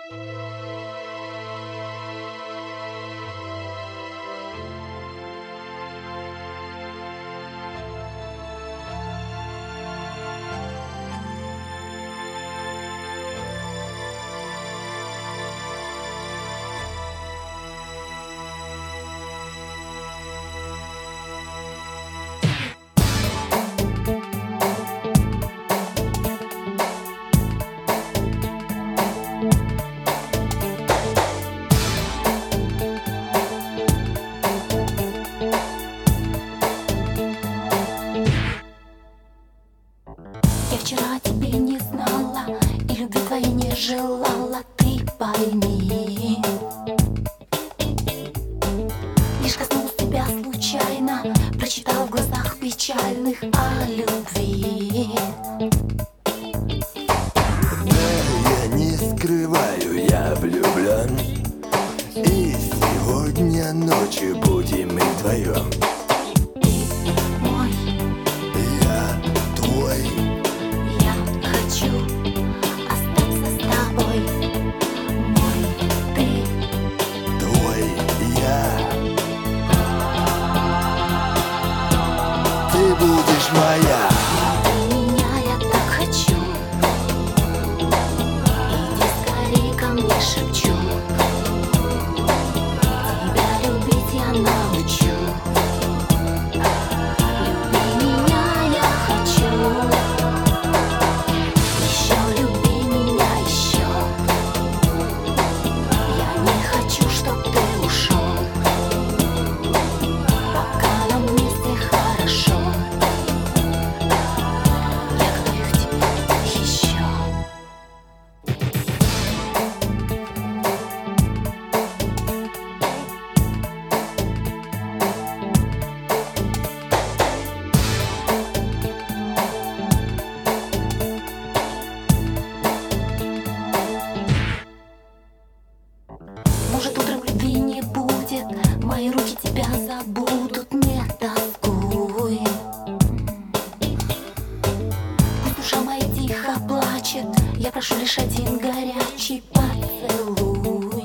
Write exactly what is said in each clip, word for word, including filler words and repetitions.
Я вчера тебя не знала и любви твоей не желала, ты пойми. Лишь коснулась тебя случайно, прочитала в глазах печальных о любви. Да, я не скрываю, я влюблен, и сегодня ночью будем мы вдвоем. Ты будешь моя. Ты меня, я так хочу. Иди скорей ко мне, шепчу. Тебя любить я научу. Люби меня, я хочу. Еще люби меня, еще. Я не хочу, чтоб ты ушел, пока нам вместе хорошо. Может, утром любви не будет, мои руки тебя забудут, не тоскуй. Пусть душа моя тихо плачет, я прошу лишь один горячий поцелуй.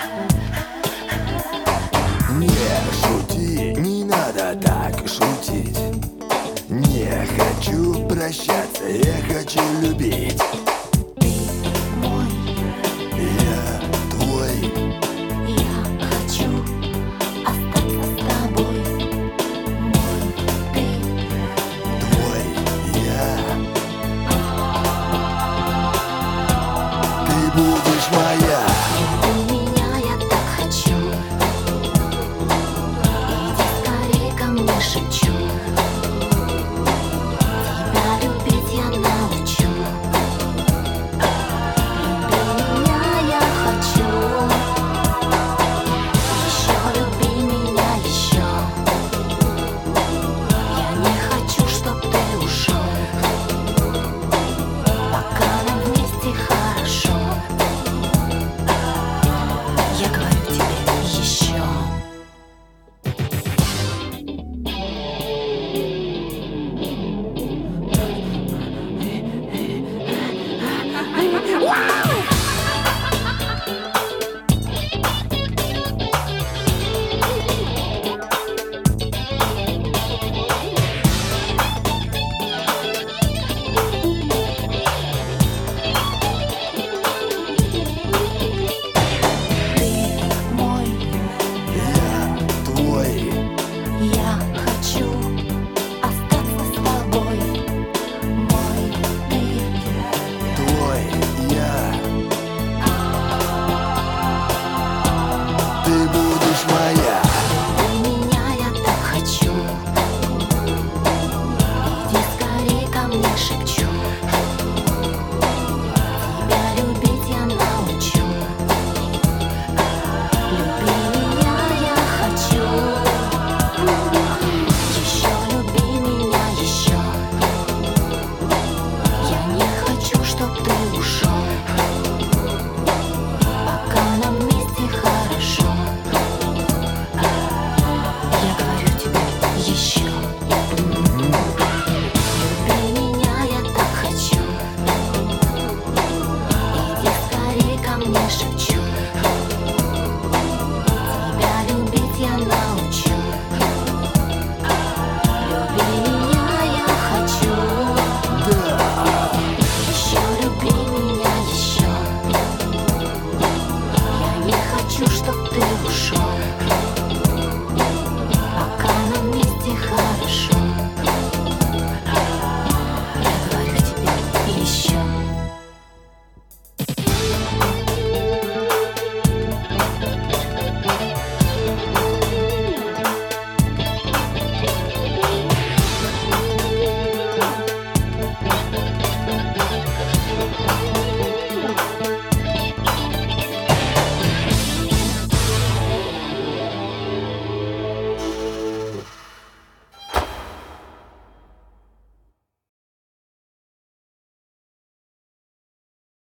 Не шути, не надо так шутить. Не хочу прощаться, я хочу любить.